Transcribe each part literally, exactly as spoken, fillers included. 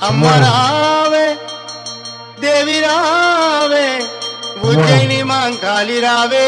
అమ్మ రావే దేవి రావే ఉజ్జయిని మాంకాళి రావే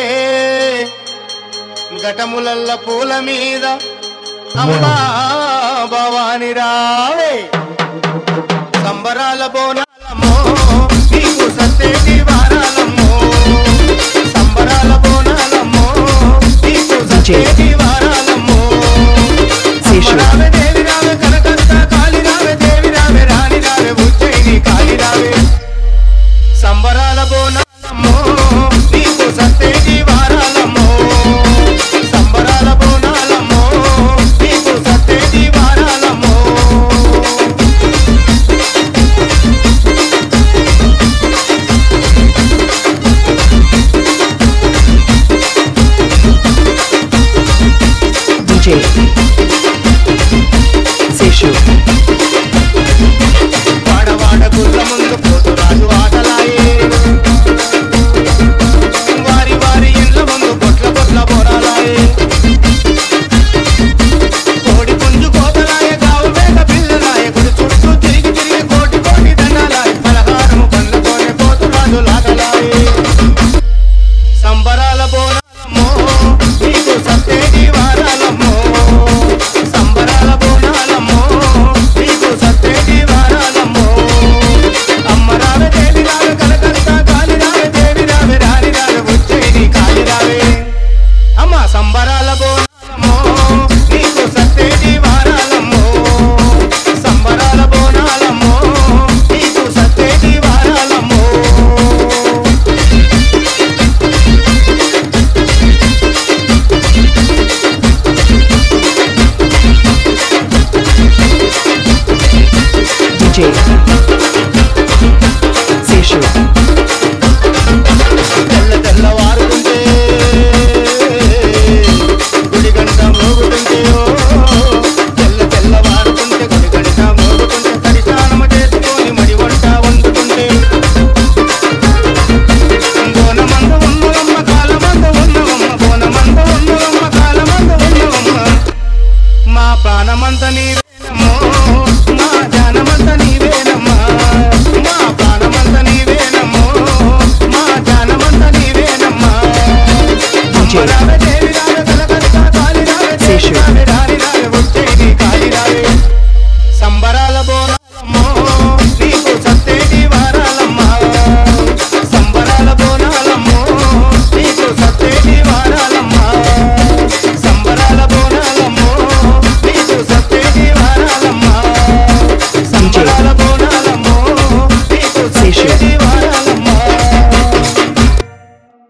ఘటములల్ల పూల మీద అమ్మా భవాని రావే సంబరాల బోనాలమ్మో నీకు సత్తేటి వారాలమ్మో సంబరాల బోనాలమ్మో నీకు సత్తేటి వారాలమ్మో రావే దేవి రావే కనకంత కాళి రావే దేవి రావే రాణి రావే ఉజ్జయిని కాళి రావే సంబరాల బోనాలమ్మో నీకు సత్తేటి వారాలమ్మో సంబరాల బోనాలమ్మో నీకు సత్తేటి వారాలమ్మో D J Seshu వాడవాడ గుర్ల ముందు పోతు రాజు ఆటలాయే వారి వారి ఇళ్ళ ముందు బొట్ల బొట్ల బోరాలాయే కోడి పుంజు కోతలాయే గావు మేక పిల్లలాయే గుడి చుట్టూ తిరిగి తిరిగి కోటి కోటి దండాలాయే పలహారము పండ్లతోనే పోతు రాజు లాటలాయే సంబరాల బోనాలమ్మో నీకు సత్తేటి వారాలమ్మో సంబరాల బోనాలమ్మో నీకు సత్తేటి వారాలమ్మో అమ్మ రావే దేవి రావే కనకంత కాళి రావే దేవి రావే రాణి రావే ఉజ్జయిని కాళి రావే అమ్మ సంబరాల బోనాలమ్మో నీకు సత్తేటి వారాలమ్మో సంబరాల బోనాలమ్మో నీకు సత్తేటి వారాలమ్మో D J Seshu తెల్ల తెల్లవారుతుంటే గుడి గంట మోగుతుంటే ఓ తెల్ల తెల్లవారుతుంటే గుడి గంట మోగుతుంటే తడి స్నానము చేసుకొని మడి వంట వండుతుంటే బోనమందు ఉన్నవమ్మ కాలమందు ఉన్నవమ్మ బోనమందు ఉన్నవమ్మ కాలమందు ఉన్నవమ్మ మా ప్రాణమంత నీవేనమ్మో మా జానమంత నీవేనమ్మా మా ప్రాణమంత నీవేనమ్మో మా జానమంత నీవేనమ్మా అమ్మ రావే దేవి రావే కనకంత కాళి రావే దేవి రావే రాణి రావే ఉజ్జయిని కాళి రావే సంబరాల బోనాలమ్మో నీకు సత్తేటి వారాలమ్మా సంబరాల బోనాలమ్మో నీకు సత్తేటి వారాలమ్మా సంబరాల బోనాలమ్మో నీకు సత్తేటి వారాలమ్మా సంబరాల బోనాలమ్మో నీకు సత్తేటి వారాలమ్మా